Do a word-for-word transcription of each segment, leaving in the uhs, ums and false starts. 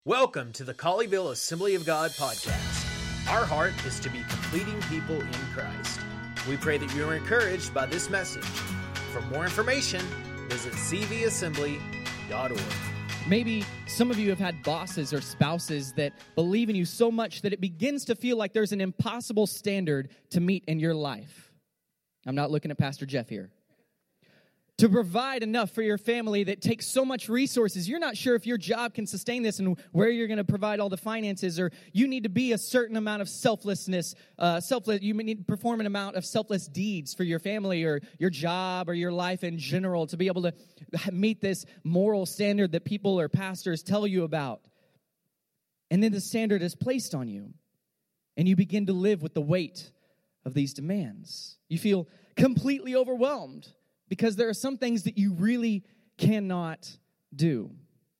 Welcome to the Colleyville Assembly of God podcast. Our heart is to be completing people in Christ. We pray that you are encouraged by this message. For more information, visit c v assembly dot org. Maybe some of you have had bosses or spouses that believe in you so much that it begins to feel like there's an impossible standard to meet in your life. I'm not looking at Pastor Jeff here. To provide enough for your family that takes so much resources, you're not sure if your job can sustain this and where you're going to provide all the finances, or you need to be a certain amount of selflessness, uh, selfless. You need to perform an amount of selfless deeds for your family or your job or your life in general to be able to meet this moral standard that people or pastors tell you about. And then the standard is placed on you, and you begin to live with the weight of these demands. You feel completely overwhelmed, because there are some things that you really cannot do.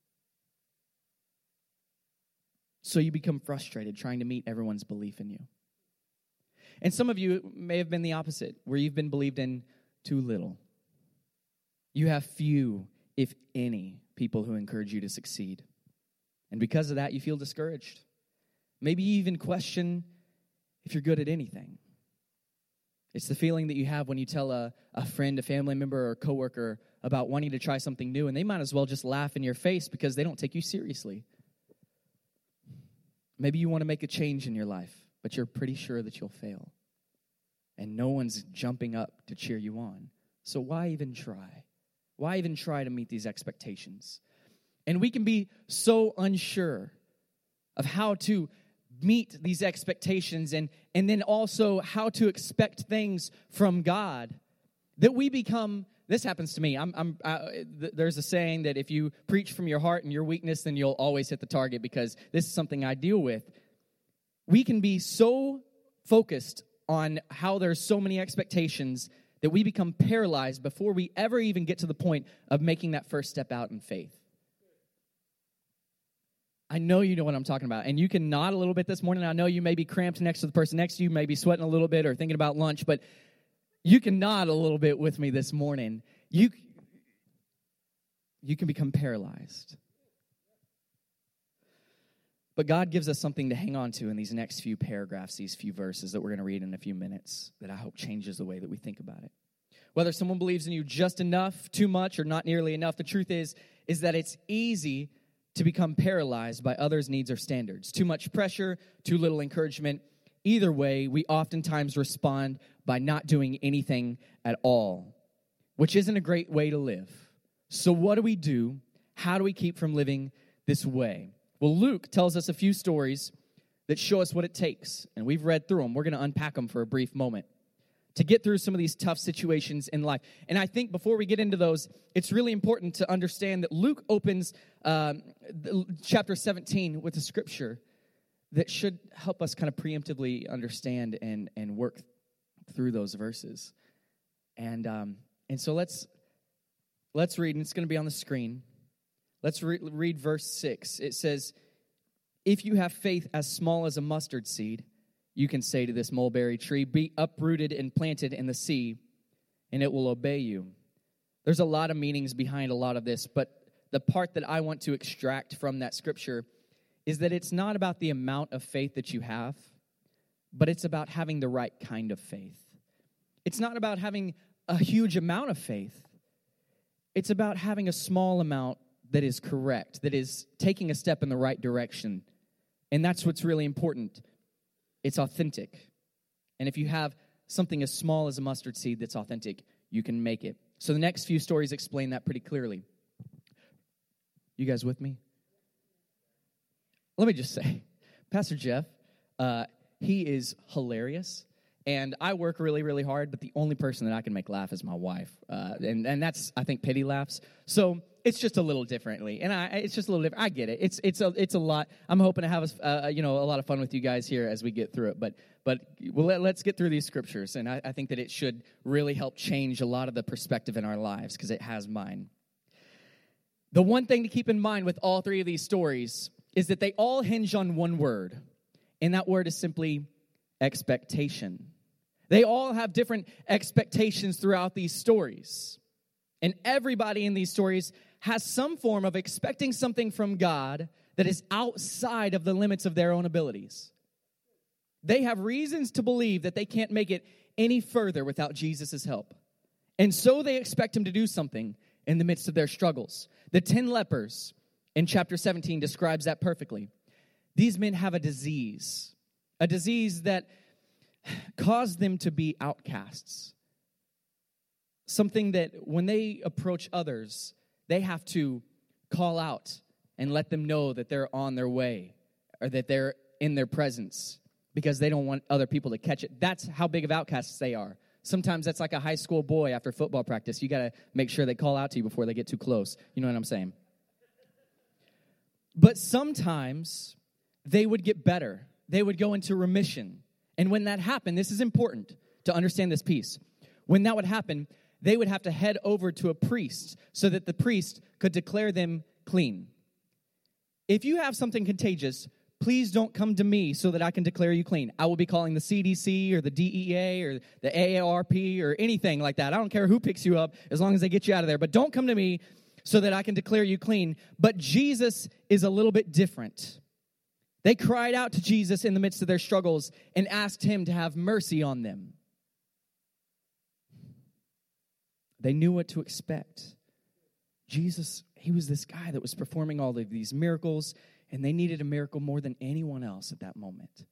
So you become frustrated trying to meet everyone's belief in you. And some of you may have been the opposite, where you've been believed in too little. You have few, if any, people who encourage you to succeed. And because of that, you feel discouraged. Maybe you even question if you're good at anything. It's the feeling that you have when you tell a, a friend, a family member, or a coworker about wanting to try something new, and they might as well just laugh in your face because they don't take you seriously. Maybe you want to make a change in your life, but you're pretty sure that you'll fail, and no one's jumping up to cheer you on. So why even try? Why even try to meet these expectations? And we can be so unsure of how to meet these expectations and, and then also how to expect things from God, that we become, this happens to me, I'm, I'm, I, th- there's a saying that if you preach from your heart and your weakness, then you'll always hit the target, because this is something I deal with. We can be so focused on how there's so many expectations that we become paralyzed before we ever even get to the point of making that first step out in faith. I know you know what I'm talking about, and you can nod a little bit this morning. I know you may be cramped next to the person next to you, may be sweating a little bit or thinking about lunch, but you can nod a little bit with me this morning. You, you can become paralyzed. But God gives us something to hang on to in these next few paragraphs, these few verses that we're going to read in a few minutes, that I hope changes the way that we think about it. Whether someone believes in you just enough, too much, or not nearly enough, the truth is, is that it's easy to become paralyzed by others' needs or standards. Too much pressure, too little encouragement. Either way, we oftentimes respond by not doing anything at all, which isn't a great way to live. So what do we do? How do we keep from living this way? Well, Luke tells us a few stories that show us what it takes, and we've read through them. We're going to unpack them for a brief moment to get through some of these tough situations in life. And I think before we get into those, it's really important to understand that Luke opens um, chapter seventeen with a scripture that should help us kind of preemptively understand and, and work through those verses. And um, and so let's let's read, and it's going to be on the screen. Let's re- read verse six. It says, "If you have faith as small as a mustard seed, you can say to this mulberry tree, be uprooted and planted in the sea, and it will obey you." There's a lot of meanings behind a lot of this, but the part that I want to extract from that scripture is that it's not about the amount of faith that you have, but it's about having the right kind of faith. It's not about having a huge amount of faith. It's about having a small amount that is correct, that is taking a step in the right direction. And that's what's really important. It's authentic. And if you have something as small as a mustard seed that's authentic, you can make it. So the next few stories explain that pretty clearly. You guys with me? Let me just say, Pastor Jeff, uh, he is hilarious. And I work really, really hard, but the only person that I can make laugh is my wife. Uh, and, and that's, I think, pity laughs. So it's just a little differently. And I, it's just a little different. I get it. It's it's a it's a lot. I'm hoping to have a, uh, you know, a lot of fun with you guys here as we get through it. But but well, let, let's get through these scriptures. And I, I think that it should really help change a lot of the perspective in our lives, because it has mine. The one thing to keep in mind with all three of these stories is that they all hinge on one word. And that word is simply expectation. They all have different expectations throughout these stories. And everybody in these stories has some form of expecting something from God that is outside of the limits of their own abilities. They have reasons to believe that they can't make it any further without Jesus' help. And so they expect him to do something in the midst of their struggles. The ten lepers in chapter seventeen describes that perfectly. These men have a disease, a disease that caused them to be outcasts. Something that when they approach others, they have to call out and let them know that they're on their way or that they're in their presence because they don't want other people to catch it. That's how big of outcasts they are. Sometimes that's like a high school boy after football practice. You got to make sure they call out to you before they get too close. You know what I'm saying? But sometimes they would get better. They would go into remission. And when that happened, this is important to understand this piece. When that would happen, they would have to head over to a priest so that the priest could declare them clean. If you have something contagious, please don't come to me so that I can declare you clean. I will be calling the C D C or the D E A or the A A R P or anything like that. I don't care who picks you up as long as they get you out of there. But don't come to me so that I can declare you clean. But Jesus is a little bit different. They cried out to Jesus in the midst of their struggles and asked him to have mercy on them. They knew what to expect. Jesus, he was this guy that was performing all of these miracles, and they needed a miracle more than anyone else at that moment.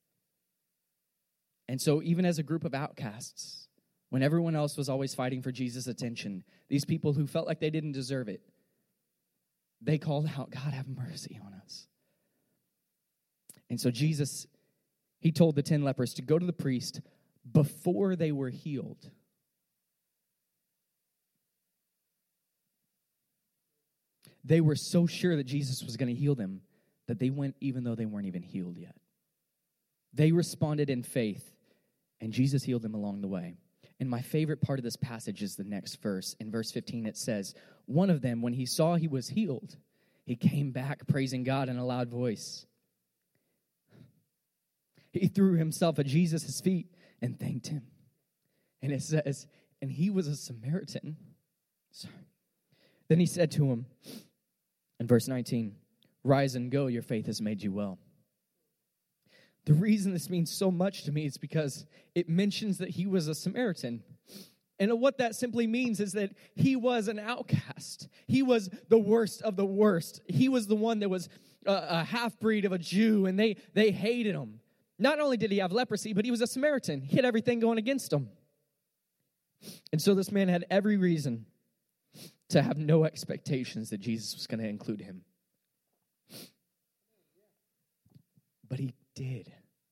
And so even as a group of outcasts, when everyone else was always fighting for Jesus' attention, these people who felt like they didn't deserve it, they called out, God, have mercy on us. And so Jesus, he told the ten lepers to go to the priest before they were healed. They were so sure that Jesus was going to heal them that they went even though they weren't even healed yet. They responded in faith, and Jesus healed them along the way. And my favorite part of this passage is the next verse. In verse fifteen, it says, one of them, when he saw he was healed, he came back praising God in a loud voice. He threw himself at Jesus' feet and thanked him. And it says, and he was a Samaritan. Sorry. Then he said to him, in verse nineteen, rise and go, your faith has made you well. The reason this means so much to me is because it mentions that he was a Samaritan. And what that simply means is that he was an outcast. He was the worst of the worst. He was the one that was a, a half-breed of a Jew, and they, they hated him. Not only did he have leprosy, but he was a Samaritan. He had everything going against him. And so this man had every reason to have no expectations that Jesus was going to include him. But he did.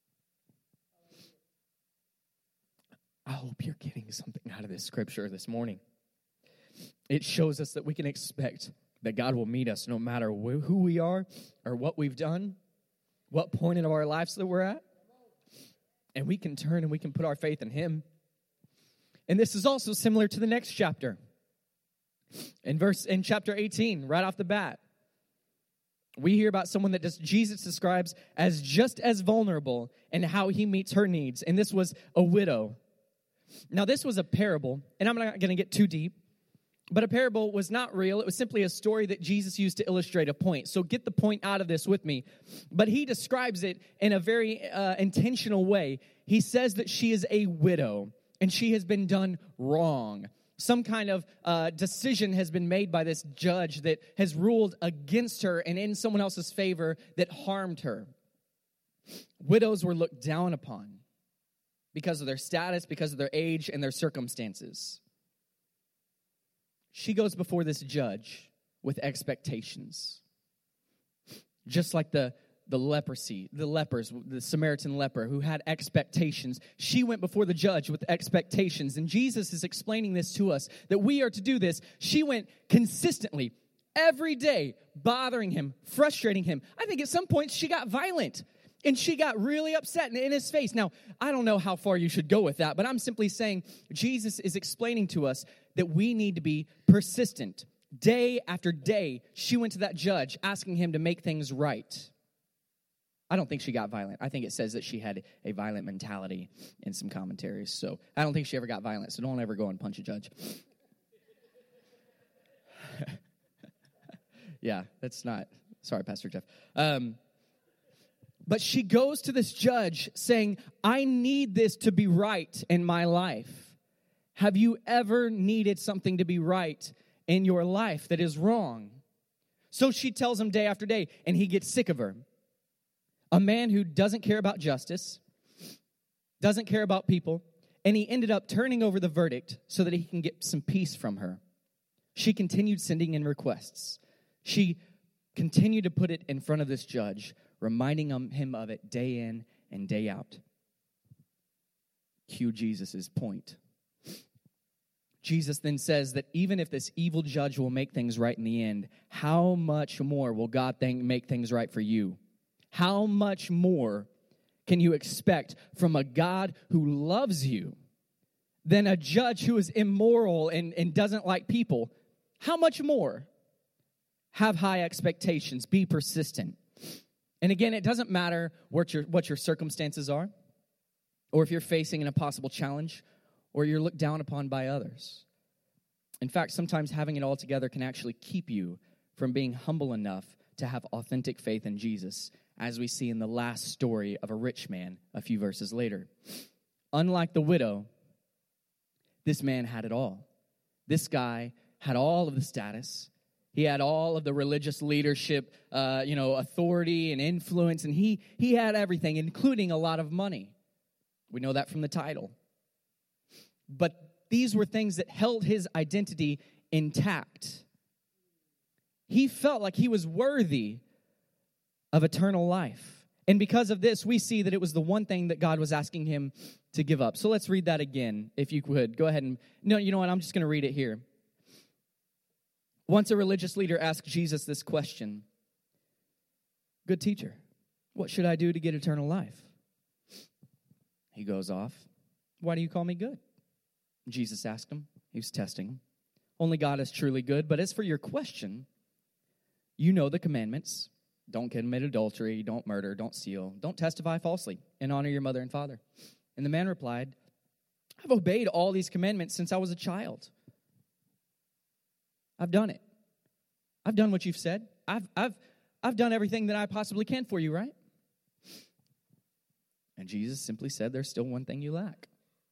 I hope you're getting something out of this scripture this morning. It shows us that we can expect that God will meet us no matter wh- who we are or what we've done, what point in our lives that we're at. And we can turn and we can put our faith in him. And this is also similar to the next chapter. In verse in chapter eighteen, right off the bat, we hear about someone that just, Jesus describes as just as vulnerable and how he meets her needs. And this was a widow. Now, this was a parable, and I'm not going to get too deep, but a parable was not real. It was simply a story that Jesus used to illustrate a point. So get the point out of this with me. But he describes it in a very uh, intentional way. He says that she is a widow, and she has been done wrong. Some kind of uh, decision has been made by this judge that has ruled against her and in someone else's favor that harmed her. Widows were looked down upon because of their status, because of their age, and their circumstances. She goes before this judge with expectations. Just like the, the leprosy, the lepers, the Samaritan leper who had expectations. She went before the judge with expectations. And Jesus is explaining this to us, that we are to do this. She went consistently, every day, bothering him, frustrating him. I think at some points she got violent. And she got really upset in his face. Now, I don't know how far you should go with that, but I'm simply saying Jesus is explaining to us that we need to be persistent. Day after day, she went to that judge asking him to make things right. I don't think she got violent. I think it says that she had a violent mentality in some commentaries. So I don't think she ever got violent, so don't ever go and punch a judge. Yeah, that's not Sorry, Pastor Jeff. Um, but she goes to this judge saying, I need this to be right in my life. Have you ever needed something to be right in your life that is wrong? So she tells him day after day, and he gets sick of her. A man who doesn't care about justice, doesn't care about people, and he ended up turning over the verdict so that he can get some peace from her. She continued sending in requests. She continued to put it in front of this judge, reminding him of it day in and day out. Cue Jesus' point. Jesus then says that even if this evil judge will make things right in the end, how much more will God think, make things right for you? How much more can you expect from a God who loves you than a judge who is immoral and, and doesn't like people? How much more? Have high expectations. Be persistent. And again, it doesn't matter what your, what your circumstances are, or if you're facing an impossible challenge, or you're looked down upon by others. In fact, sometimes having it all together can actually keep you from being humble enough to have authentic faith in Jesus, as we see in the last story of a rich man a few verses later. Unlike the widow, this man had it all. This guy had all of the status. He had all of the religious leadership, uh, you know, authority and influence, and he he had everything, including a lot of money. We know that from the title. But these were things that held his identity intact. He felt like he was worthy of eternal life. And because of this, we see that it was the one thing that God was asking him to give up. So let's read that again, if you could. Go ahead and, no, you know what, I'm just going to read it here. Once a religious leader asked Jesus this question, "Good teacher, what should I do to get eternal life?" He goes off, "Why do you call me good?" Jesus asked him. He was testing him. "Only God is truly good. But as for your question, you know the commandments. Don't commit adultery, don't murder, don't steal, don't testify falsely, and honor your mother and father." And the man replied, "I've obeyed all these commandments since I was a child. I've done it. I've done what you've said. I've, I've, I've done everything that I possibly can for you, right?" And Jesus simply said, "There's still one thing you lack.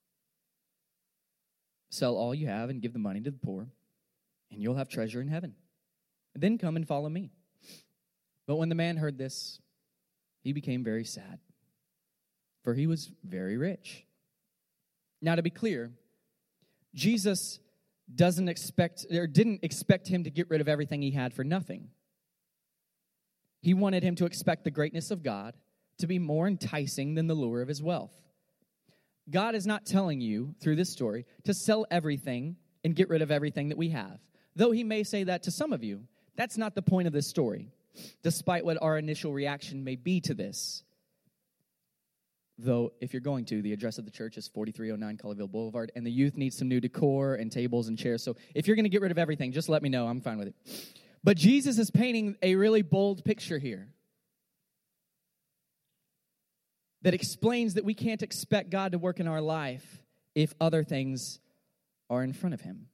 Sell all you have and give the money to the poor, and you'll have treasure in heaven. Then come and follow me." But when the man heard this, he became very sad, for he was very rich. Now, to be clear, Jesus doesn't expect or didn't expect him to get rid of everything he had for nothing. He wanted him to expect the greatness of God to be more enticing than the lure of his wealth. God is not telling you, through this story, to sell everything and get rid of everything that we have. Though he may say that to some of you, that's not the point of this story, despite what our initial reaction may be to this. Though, if you're going to, the address of the church is forty-three oh nine Colleyville Boulevard, and the youth needs some new decor and tables and chairs. So if you're going to get rid of everything, just let me know. I'm fine with it. But Jesus is painting a really bold picture here that explains that we can't expect God to work in our life if other things are in front of him.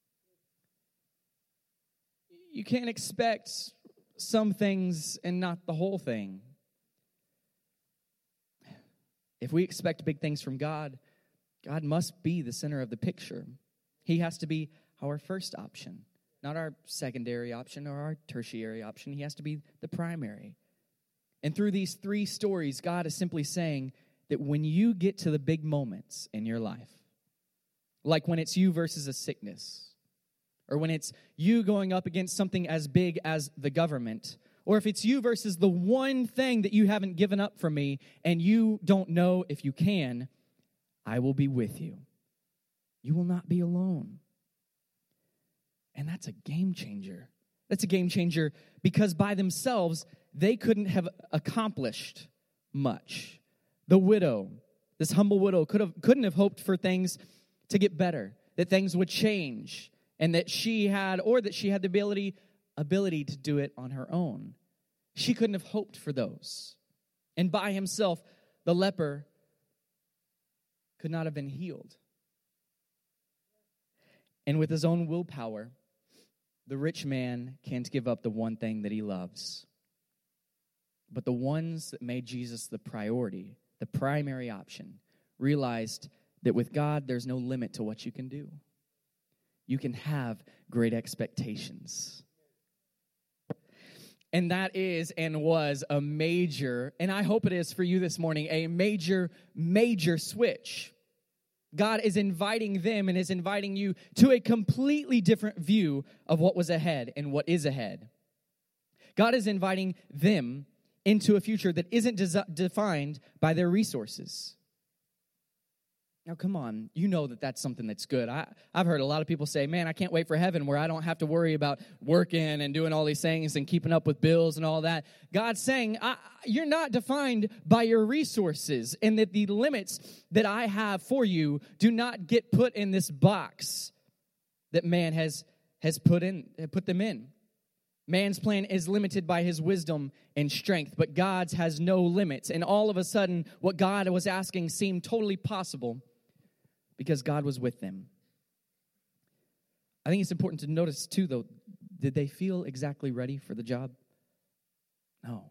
You can't expect some things and not the whole thing. If we expect big things from God, God must be the center of the picture. He has to be our first option, not our secondary option or our tertiary option. He has to be the primary. And through these three stories, God is simply saying that when you get to the big moments in your life, like when it's you versus a sickness, or when it's you going up against something as big as the government, or if it's you versus the one thing that you haven't given up for me and you don't know if you can, I will be with you. You will not be alone. And that's a game changer. That's a game changer because by themselves, they couldn't have accomplished much. The widow, this humble widow, could have, couldn't have hoped for things to get better, that things would change, and that she had, or that she had the ability, ability to do it on her own. She couldn't have hoped for those. And by himself, the leper could not have been healed. And with his own willpower, the rich man can't give up the one thing that he loves. But the ones that made Jesus the priority, the primary option, realized that with God, there's no limit to what you can do. You can have great expectations. And that is and was a major, and I hope it is for you this morning, a major, major switch. God is inviting them and is inviting you to a completely different view of what was ahead and what is ahead. God is inviting them into a future that isn't des- defined by their resources. Now, come on, you know that that's something that's good. I, I've heard a lot of people say, man, I can't wait for heaven where I don't have to worry about working and doing all these things and keeping up with bills and all that. God's saying, I, you're not defined by your resources, and that the limits that I have for you do not get put in this box that man has, has put in, put them in. Man's plan is limited by his wisdom and strength, but God's has no limits. And all of a sudden, what God was asking seemed totally possible because God was with them. I think it's important to notice, too, though, did they feel exactly ready for the job? No.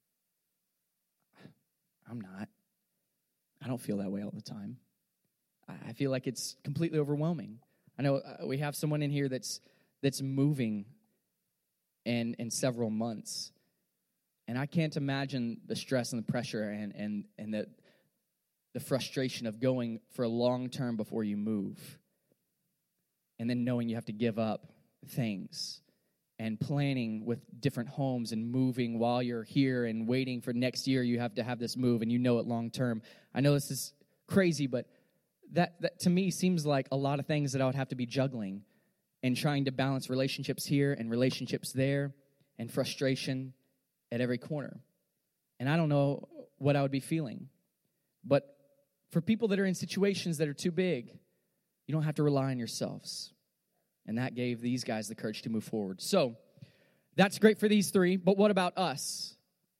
I'm not. I don't feel that way all the time. I feel like it's completely overwhelming. I know we have someone in here that's that's moving in, in several months. And I can't imagine the stress and the pressure and, and, and the, the frustration of going for a long term before you move. And then knowing you have to give up things and planning with different homes and moving while you're here and waiting for next year you have to have this move and you know it long term. I know this is crazy, but that, that to me seems like a lot of things that I would have to be juggling and trying to balance relationships here and relationships there and frustration at every corner. And I don't know what I would be feeling. But for people that are in situations that are too big, you don't have to rely on yourselves. And that gave these guys the courage to move forward. So that's great for these three, but what about us?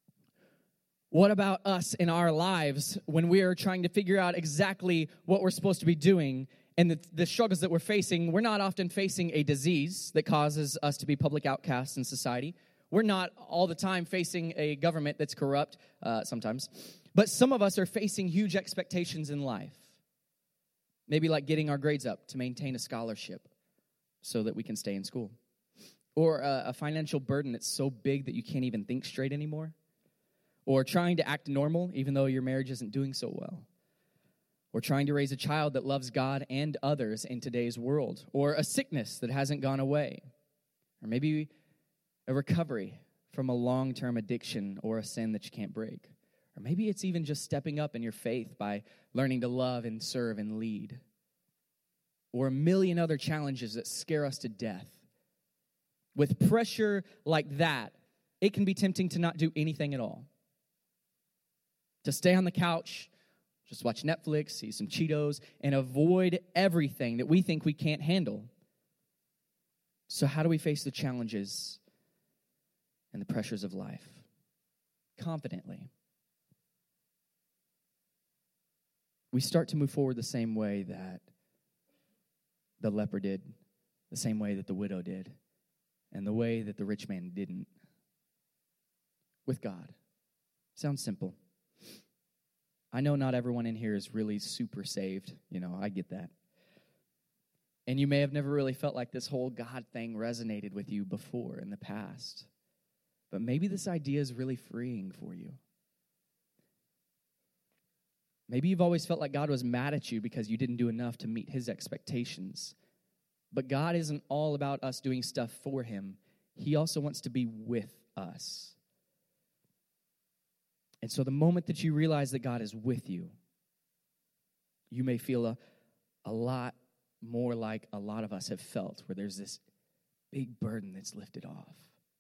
What about us in our lives when we are trying to figure out exactly what we're supposed to be doing and the, the struggles that we're facing? We're not often facing a disease that causes us to be public outcasts in society. We're not all the time facing a government that's corrupt, uh, sometimes. But some of us are facing huge expectations in life. Maybe like getting our grades up to maintain a scholarship so that we can stay in school. Or a, a financial burden that's so big that you can't even think straight anymore. Or trying to act normal even though your marriage isn't doing so well. Or trying to raise a child that loves God and others in today's world. Or a sickness that hasn't gone away. Or maybe a recovery from a long-term addiction or a sin that you can't break. Or maybe it's even just stepping up in your faith by learning to love and serve and lead. Or a million other challenges that scare us to death. With pressure like that, it can be tempting to not do anything at all. To stay on the couch, just watch Netflix, see some Cheetos, and avoid everything that we think we can't handle. So how do we face the challenges and the pressures of life? Confidently. We start to move forward the same way that the leper did, the same way that the widow did, and the way that the rich man didn't. With God. Sounds simple. I know not everyone in here is really super saved. You know, I get that. And you may have never really felt like this whole God thing resonated with you before in the past. But maybe this idea is really freeing for you. Maybe you've always felt like God was mad at you because you didn't do enough to meet his expectations. But God isn't all about us doing stuff for him. He also wants to be with us. And so the moment that you realize that God is with you, you may feel a, a lot more like a lot of us have felt, where there's this big burden that's lifted off.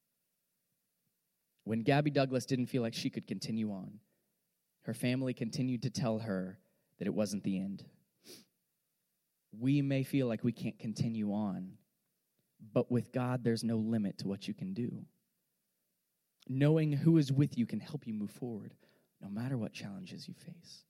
When Gabby Douglas didn't feel like she could continue on, her family continued to tell her that it wasn't the end. We may feel like we can't continue on, but with God, there's no limit to what you can do. Knowing who is with you can help you move forward, no matter what challenges you face.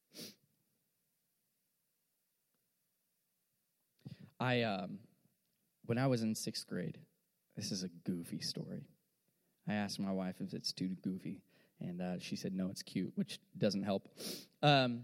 I um, When I was in sixth grade, this is a goofy story. I asked my wife if it's too goofy, and uh, she said, no, it's cute, which doesn't help. Um,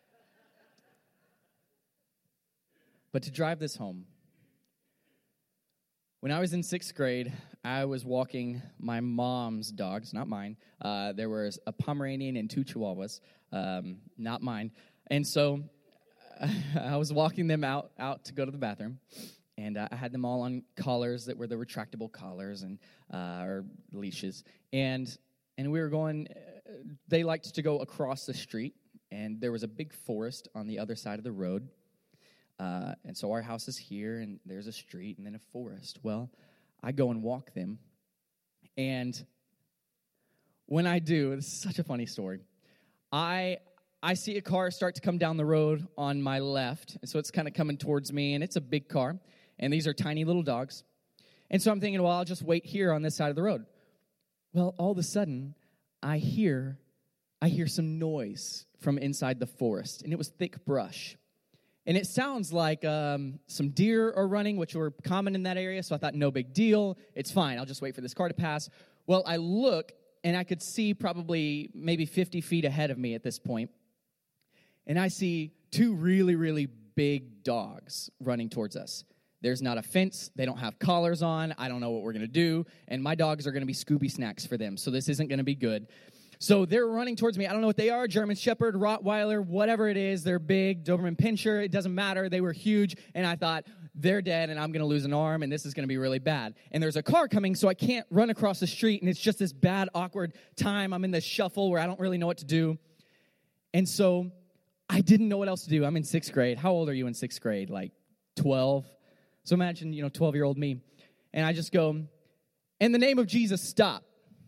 but to drive this home, when I was in sixth grade, I was walking my mom's dogs, not mine. Uh, there was a Pomeranian and two Chihuahuas, um, not mine. And so uh, I was walking them out, out to go to the bathroom, and uh, I had them all on collars that were the retractable collars and uh, or leashes. And and we were going, uh, they liked to go across the street, and there was a big forest on the other side of the road. Uh, and so our house is here, and there's a street and then a forest. Well, I go and walk them, and when I do, this is such a funny story, I I see a car start to come down the road on my left, and so it's kind of coming towards me, and it's a big car, and these are tiny little dogs. And so I'm thinking, well, I'll just wait here on this side of the road. Well, all of a sudden, I hear, I hear some noise from inside the forest, and it was thick brush. And it sounds like um, some deer are running, which were common in that area, so I thought, no big deal. It's fine. I'll just wait for this car to pass. Well, I look, and I could see probably maybe fifty feet ahead of me at this point. And I see two really, really big dogs running towards us. There's not a fence. They don't have collars on. I don't know what we're going to do. And my dogs are going to be Scooby snacks for them, so this isn't going to be good. So they're running towards me. I don't know what they are, German Shepherd, Rottweiler, whatever it is. They're big, Doberman Pinscher. It doesn't matter. They were huge. And I thought, they're dead, and I'm going to lose an arm, and this is going to be really bad. And there's a car coming, so I can't run across the street, and it's just this bad, awkward time. I'm in this shuffle where I don't really know what to do. And so I didn't know what else to do. I'm in sixth grade. How old are you in sixth grade? Like twelve? So imagine, you know, twelve-year-old me. And I just go, in the name of Jesus, stop.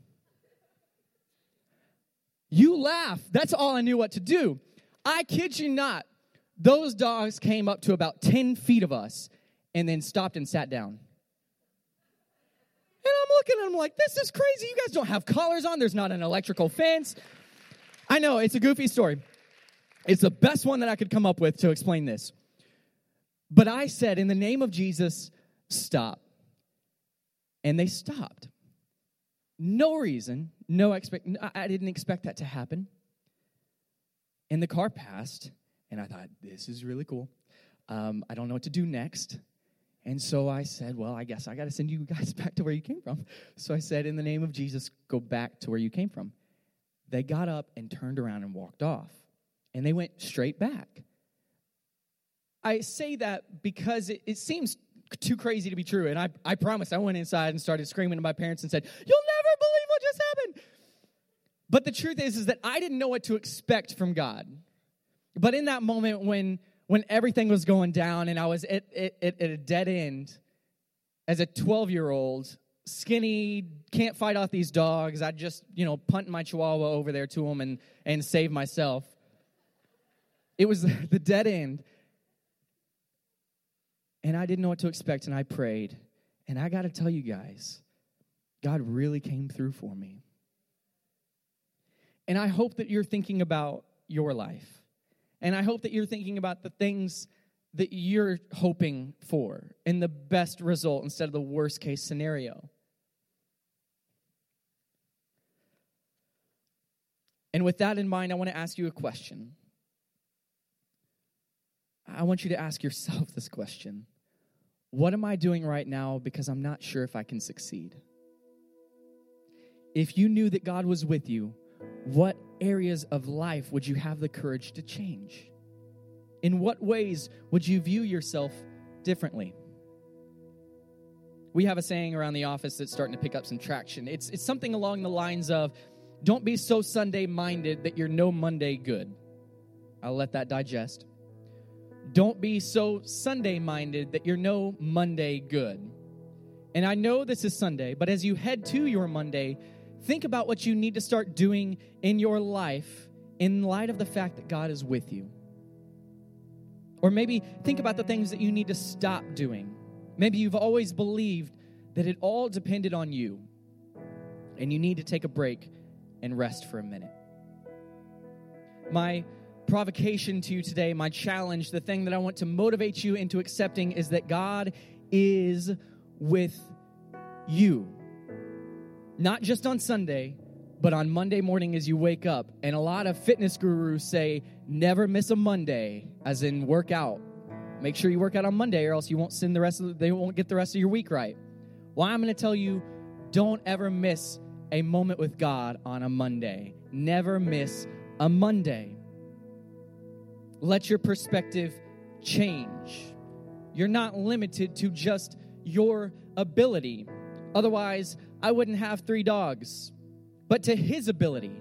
You laugh. That's all I knew what to do. I kid you not. Those dogs came up to about ten feet of us and then stopped and sat down. And I'm looking at them like, this is crazy. You guys don't have collars on. There's not an electrical fence. I know, it's a goofy story. It's the best one that I could come up with to explain this. But I said, in the name of Jesus, stop. And they stopped. No reason, no expect. I didn't expect that to happen. And the car passed, and I thought, this is really cool. Um, I don't know what to do next. And so I said, well, I guess I got to send you guys back to where you came from. So I said, in the name of Jesus, go back to where you came from. They got up and turned around and walked off. And they went straight back. I say that because it, it seems too crazy to be true. And I, I promise I went inside and started screaming to my parents and said, you'll never believe what just happened. But the truth is, is that I didn't know what to expect from God. But in that moment when when everything was going down and I was at, at, at a dead end, as a twelve-year-old, skinny, can't fight off these dogs, I'd just, you know, punt my Chihuahua over there to them and, and save myself. It was the dead end. And I didn't know what to expect, and I prayed. And I got to tell you guys, God really came through for me. And I hope that you're thinking about your life. And I hope that you're thinking about the things that you're hoping for and the best result instead of the worst case scenario. And with that in mind, I want to ask you a question. I want you to ask yourself this question. What am I doing right now because I'm not sure if I can succeed? If you knew that God was with you, what areas of life would you have the courage to change? In what ways would you view yourself differently? We have a saying around the office that's starting to pick up some traction. It's, it's something along the lines of, don't be so Sunday-minded that you're no Monday good. I'll let that digest. Don't be so Sunday-minded that you're no Monday good. And I know this is Sunday, but as you head to your Monday, think about what you need to start doing in your life in light of the fact that God is with you. Or maybe think about the things that you need to stop doing. Maybe you've always believed that it all depended on you, and you need to take a break and rest for a minute. My provocation to you today, my challenge, the thing that I want to motivate you into accepting is that God is with you. Not just on Sunday, but on Monday morning as you wake up. And a lot of fitness gurus say, never miss a Monday, as in work out. Make sure you work out on Monday or else you won't sin the rest of the, they won't get the rest of your week right. Well, I'm going to tell you, don't ever miss a moment with God on a Monday. Never miss a Monday. Let your perspective change. You're not limited to just your ability. Otherwise, I wouldn't have three dogs. But to his ability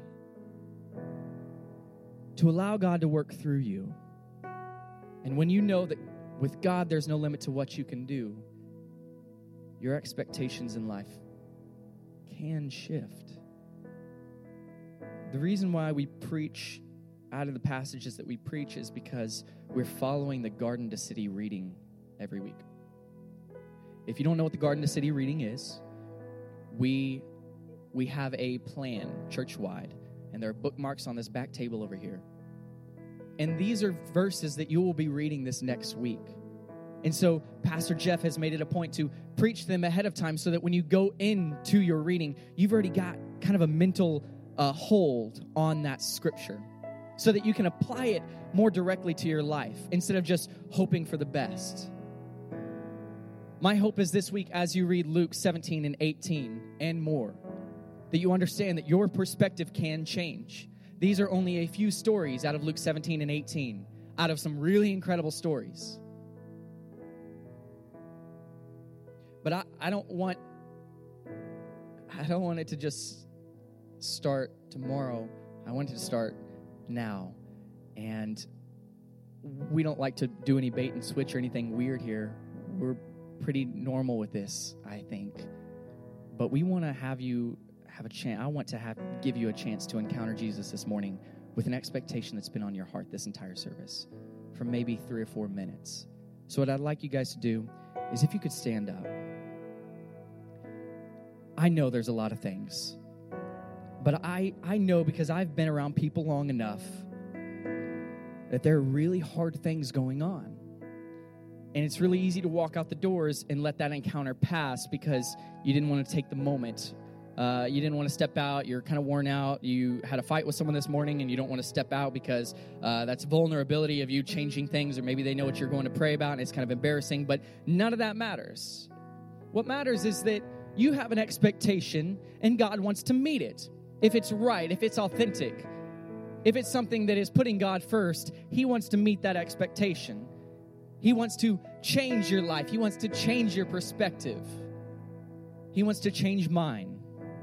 to allow God to work through you. And when you know that with God there's no limit to what you can do, your expectations in life can shift. The reason why we preach out of the passages that we preach is because we're following the Garden to City reading every week. If you don't know what the Garden to City reading is, we we have a plan church-wide, and there are bookmarks on this back table over here. And these are verses that you will be reading this next week. And so Pastor Jeff has made it a point to preach them ahead of time so that when you go into your reading, you've already got kind of a mental uh, hold on that scripture so that you can apply it more directly to your life instead of just hoping for the best. My hope is this week as you read Luke seventeen and eighteen and more, that you understand that your perspective can change. These are only a few stories out of Luke seventeen and eighteen, out of some really incredible stories. But I, I don't want I don't want it to just start tomorrow. I want it to start now. And we don't like to do any bait and switch or anything weird here. We're pretty normal with this, I think. But we want to have you have a chance. I want to have give you a chance to encounter Jesus this morning with an expectation that's been on your heart this entire service for maybe three or four minutes. So what I'd like you guys to do is if you could stand up. I know there's a lot of things, but I, I know because I've been around people long enough that there are really hard things going on. And it's really easy to walk out the doors and let that encounter pass because you didn't want to take the moment. Uh, you didn't want to step out. You're kind of worn out. You had a fight with someone this morning, and you don't want to step out because uh, that's vulnerability of you changing things, or maybe they know what you're going to pray about, and it's kind of embarrassing. But none of that matters. What matters is that you have an expectation, and God wants to meet it. If it's right, if it's authentic, if it's something that is putting God first, He wants to meet that expectation. He wants to change your life. He wants to change your perspective. He wants to change mine.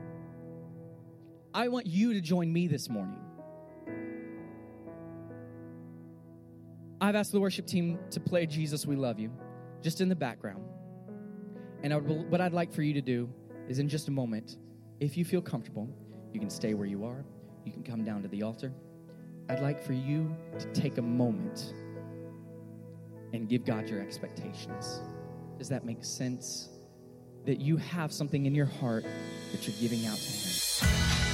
I want you to join me this morning. I've asked the worship team to play Jesus, We Love You, just in the background. And I would, what I'd like for you to do is in just a moment, if you feel comfortable, you can stay where you are. You can come down to the altar. I'd like for you to take a moment and give God your expectations. Does that make sense? That you have something in your heart that you're giving out to Him.